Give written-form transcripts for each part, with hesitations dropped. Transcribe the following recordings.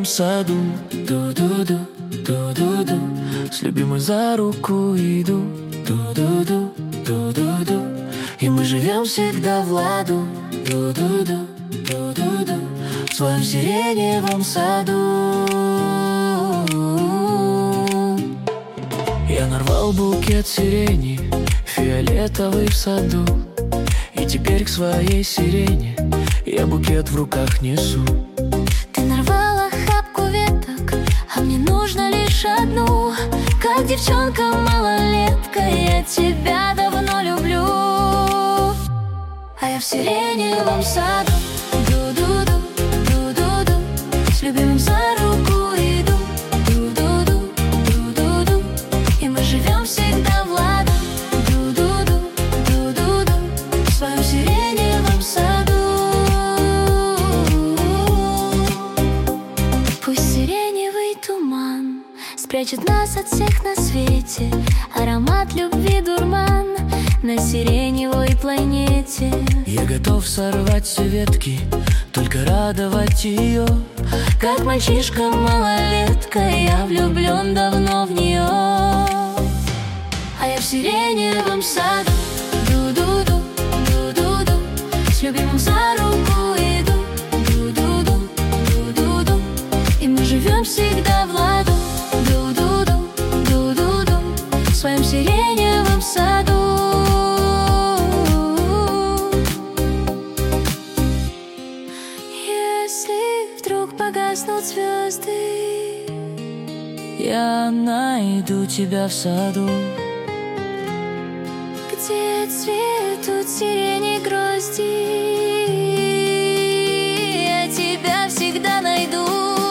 сиреневом саду. Ду-ду-ду, ду-ду-ду, с любимой за руку иду. Ду-ду-ду, ду-ду-ду, и мы живем всегда в ладу. Ду-ду-ду, ду-ду-ду, в своем сиреневом саду. Я нарвал букет сирени, фиолетовый в саду, и теперь к своей сирене я букет в руках несу. Ты нарвала охапку веток, а мне нужно лишь одну. Как девчонка малолетка, я тебя давно люблю. А я в сиреневом саду. Ду-ду-ду, ду-ду-ду, с любимым за руку иду. Ду-ду-ду, ду-ду-ду, и мы живем всегда в ладу. Ду-ду-ду, ду-ду-ду, в своем сиреневом саду. Пусть сиреневый туман спрячет нас от всех на свете, аромат любви дурман на сиреневой планете. Я готов сорвать все ветки, только радовать ее. Как мальчишка-малолетка, я влюблен давно в нее. А я в сиреневом саду. Ду-ду-ду, ду-ду-ду, с любимым за руку иду. Ду-ду-ду, ду-ду-ду, и мы живем всегда в ладу. Ду-ду-ду, ду-ду-ду, в своем сиреневом саду. Если вдруг погаснут звезды, Я найду тебя в саду, где цветут сирени грозди, я тебя всегда найду.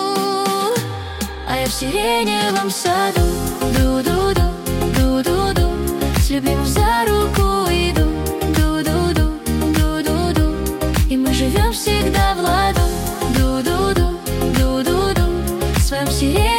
А я в сиреневом саду. Ду-ду-ду, ду-ду-ду, с любимым за руку иду. Ду-ду-ду, ду-ду-ду, и мы живем всегда в ладу. Ду-ду-ду, ду-ду-ду, в своем сиреневом